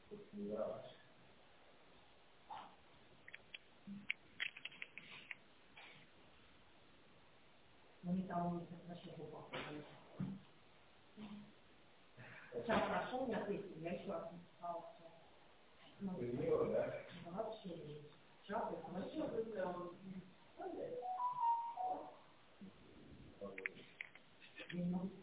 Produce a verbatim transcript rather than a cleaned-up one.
Вони там на що попали. Сейчас прошел, я тысячу, я еще раз написала. Ну, да? Вообще нет. Сейчас это вообще выиграл. Не могу